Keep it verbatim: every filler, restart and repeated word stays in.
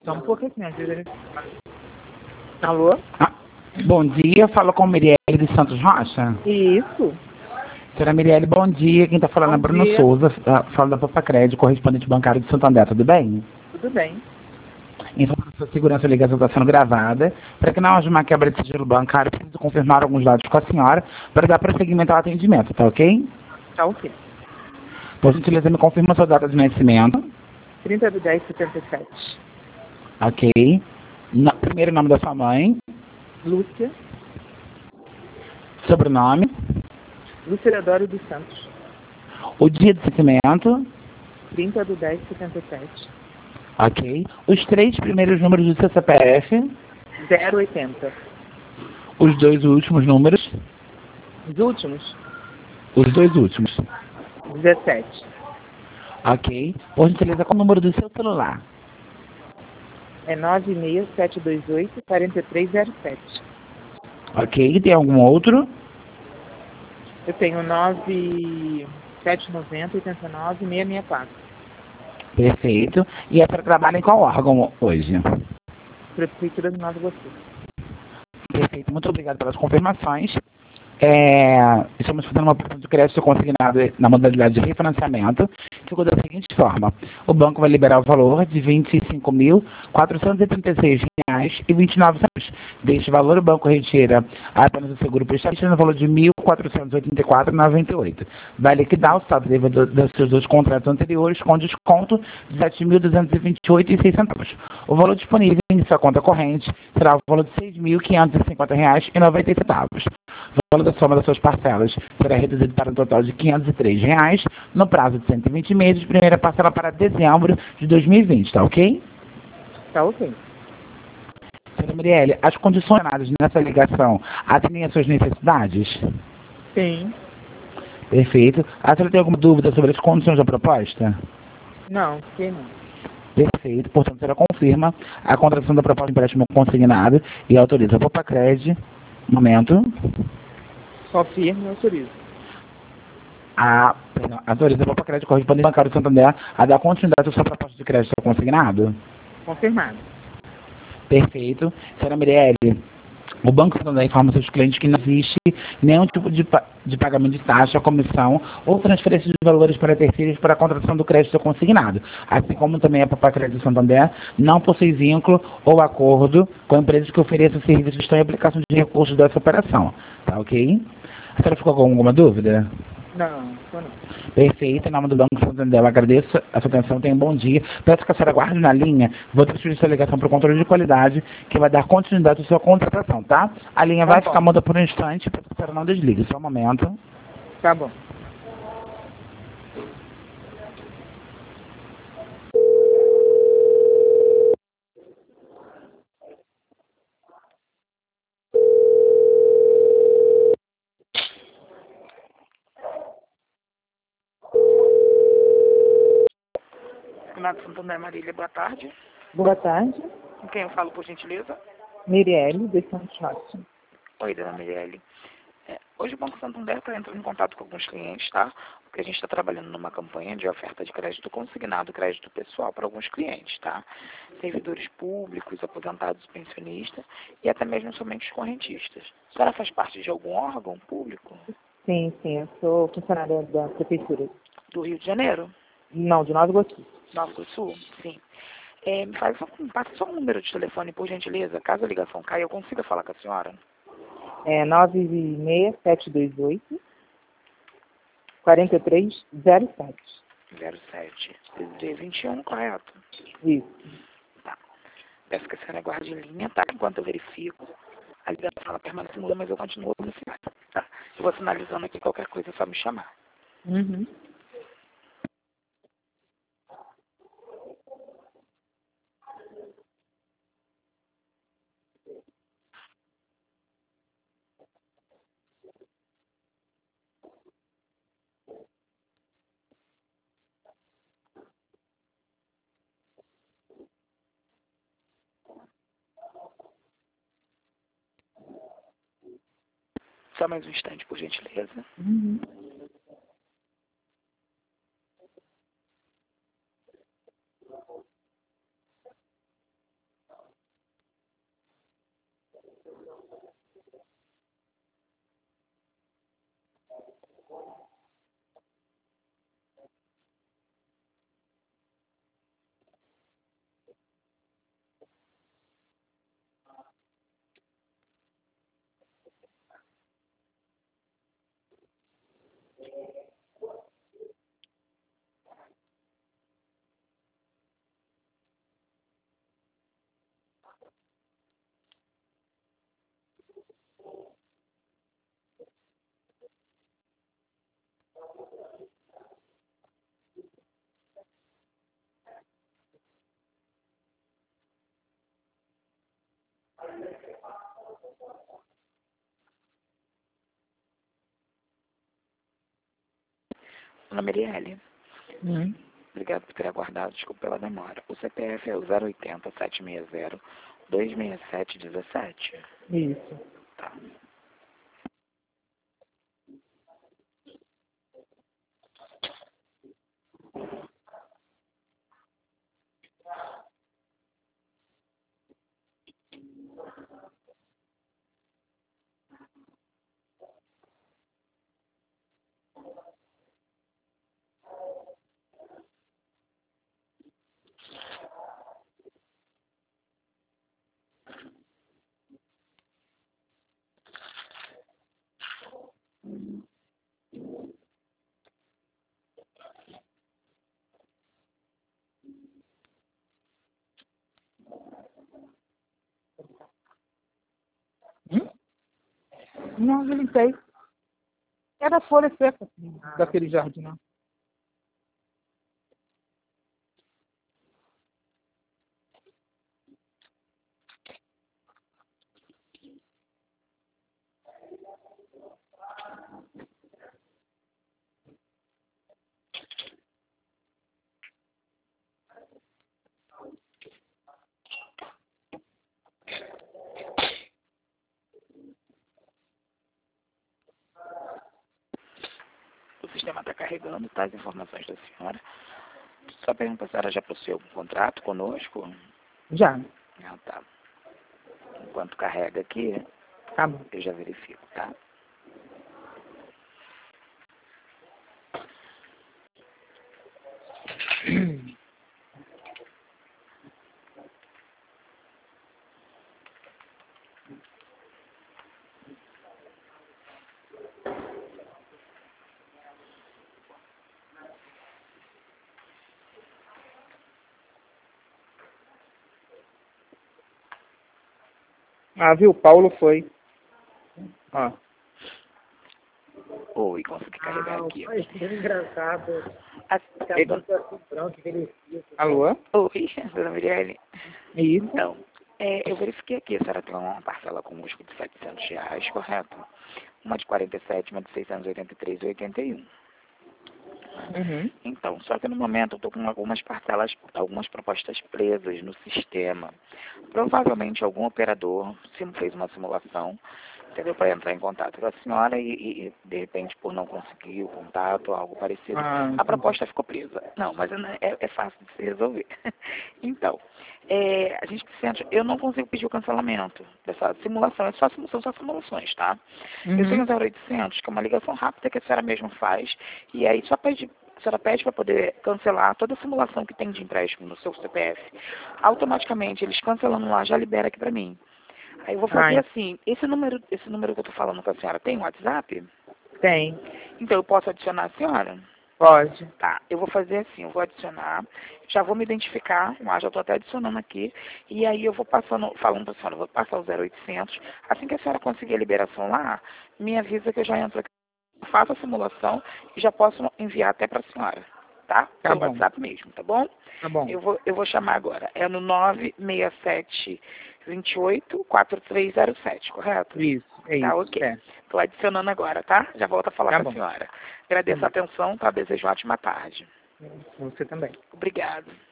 Só um pouquinho, às vezes ele... Alô? Ah, bom dia, falo com Mirielle de Santos Rocha. Isso. Senhora Mirielle, bom dia. Quem está falando Bom é Bruno dia. Souza, falo da Popa Crédito, correspondente bancário de Santander, tudo bem? Tudo bem. Então, para sua segurança, a ligação está sendo gravada. Para que não haja uma quebra de sigilo bancário, preciso confirmar alguns dados com a senhora para dar prosseguimento ao atendimento, tá ok? Tá ok. Por gentileza, me confirma a sua data de nascimento. trinta de dez de setenta e sete. Ok. Na, primeiro nome da sua mãe. Lúcia. Sobrenome. Lúcia Leodoro dos Santos. O dia de nascimento. trinta de dez de setenta e sete. Ok. Os três primeiros números do seu C P F. zero oitenta. Os dois últimos números. Os últimos? Os dois últimos. dezessete. Ok. Por gentileza, qual o número do seu celular? É nove seis sete dois oito quatro três zero sete. Ok. Tem algum outro? Eu tenho nove sete nove zero oito nove seis seis quatro. Perfeito. E é para trabalhar em qual órgão hoje? Prefeitura do Nova Iguaçu. Perfeito. Muito obrigado pelas confirmações. É, estamos fazendo uma operação de crédito consignado na modalidade de refinanciamento, que ficou da seguinte forma: o banco vai liberar o valor de vinte e cinco mil quatrocentos e trinta e seis reais e vinte e nove centavos. Deste valor, o banco retira apenas o seguro prestado no valor de mil quatrocentos e oitenta e quatro reais e noventa e oito centavos. Vai liquidar o saldo devido dos seus dois contratos anteriores com desconto de sete mil duzentos e vinte e oito reais e seis centavos. O valor disponível em sua conta corrente será o valor de seis mil quinhentos e cinquenta reais e noventa e centavos. O valor da soma das suas parcelas será reduzido para um total de quinhentos e três reais no prazo de cento e vinte meses, primeira parcela para dezembro de dois mil e vinte, tá ok? Tá ok. Senhora Mirielle, as condições nessa ligação atendem às suas necessidades? Sim. Perfeito. A senhora tem alguma dúvida sobre as condições da proposta? Não, sim não. Perfeito. Portanto, a senhora confirma a contratação da proposta de empréstimo consignado e autoriza a Popa Crédito. Momento. Confirmo e autorizo. A, perdão, autoriza a Popa Crédito correspondente bancário do Santander a dar continuidade à sua proposta de crédito consignado? Confirmado. Perfeito. Senhora Mirelle, o Banco Santander informa seus clientes que não existe nenhum tipo de, de pagamento de taxa, comissão ou transferência de valores para terceiros para a contratação do crédito consignado. Assim como também a Popa Crédito Santander não possui vínculo ou acordo com empresas que ofereçam serviços de gestão e aplicação de recursos dessa operação. Tá ok? A senhora ficou com alguma dúvida? Não, tô não. Perfeito, em nome do Banco Santander, eu agradeço a sua atenção, tenha um bom dia. Peço que a senhora guarde na linha, vou transferir sua ligação para o controle de qualidade, que vai dar continuidade à sua contratação, tá? A linha Tá vai bom. ficar muda por um instante, peço que a senhora não desligue, só um momento. Tá bom. Renato Santander Marília, boa tarde. Boa tarde. Com quem eu falo, por gentileza? Mirielle, de Santos Rocha. Oi, dona Mirelle. É, hoje o Banco Santander está entrando em contato com alguns clientes, tá? Porque a gente está trabalhando numa campanha de oferta de crédito consignado, crédito pessoal para alguns clientes, tá? Servidores públicos, aposentados, pensionistas e até mesmo somente os correntistas. A senhora faz parte de algum órgão público? Sim, sim, eu sou funcionária da prefeitura. Do Rio de Janeiro? Não, de Nova Iguaçu. Nova do Sul? Sim. É, me faz só, me passa só um número de telefone, por gentileza. Caso a ligação caia, eu consiga falar com a senhora? É nove seis sete dois oito quatro três zero sete. zero sete D vinte e um, correto? Isso. Tá. Peço que a senhora guarde em linha, tá? Enquanto eu verifico. A ligação ela permanece muda, mas eu continuo no sinal, tá? Eu vou sinalizando aqui qualquer coisa, é só me chamar. Uhum. Só mais um instante, por gentileza. Uhum. Dona Mirielle, Hum. obrigado por ter aguardado, desculpa pela demora. O C P F é o zero oitenta, setecentos e sessenta, duzentos e sessenta e sete, dezessete. Isso. Tá. Hum? Não, eu limpei. Era folha seca daquele jardim, não. O sistema está carregando, tá? As informações da senhora. Só pergunta se a senhora já possuiu algum contrato conosco? Já. Ah, tá. Enquanto carrega aqui, Tá bom. eu já verifico, tá? Ah, viu? Paulo foi. Ó. Oi, consegui carregar aqui. Ai, que engraçado. Ah, Fica ei, muito assim, pronto, verifica. Alô? Oi, dona Mirielle. Isso. Então, é, eu verifiquei aqui, a senhora tem uma parcela conosco de setecentos reais, correto? Uma de quarenta e sete, uma de seiscentos e oitenta e três e oitenta e um. Uhum. Então, só que no momento eu estou com algumas parcelas, algumas propostas presas no sistema. Provavelmente algum operador sim, fez uma simulação, entendeu, para entrar em contato com a senhora e, e, de repente, por não conseguir o contato ou algo parecido, Ah, a entendi. proposta ficou presa. Não, mas é, é fácil de se resolver. Então, é, a gente precisa, eu não consigo pedir o cancelamento dessa simulação, é só, são só simulações, tá? Eu tenho Uhum. o zero oitocentos, que é uma ligação rápida que a senhora mesma faz, e aí só pede, a senhora pede para poder cancelar toda a simulação que tem de empréstimo no seu C P F. Automaticamente, eles cancelando lá, já libera aqui para mim. Aí eu vou fazer Ai. assim, esse número, esse número que eu estou falando com a senhora tem um WhatsApp? Tem. Então eu posso adicionar a senhora? Pode. Tá, eu vou fazer assim, eu vou adicionar, já vou me identificar, ah, já estou até adicionando aqui, e aí eu vou passando, falando para a senhora, vou passar o zero oitocentos, assim que a senhora conseguir a liberação lá, me avisa que eu já entro aqui, faço a simulação e já posso enviar até para a senhora, tá? Tá Pelo bom. WhatsApp mesmo, tá bom? Tá bom. Eu vou, eu vou chamar agora, é no nove seis sete, dois oito, quatro três zero sete, correto? Isso. É Tá, isso. ok. É. Estou adicionando agora, tá? Já volto a falar Tá com bom. a senhora. Agradeço Tá a atenção, tá? Desejo uma ótima tarde. Você também. Obrigado.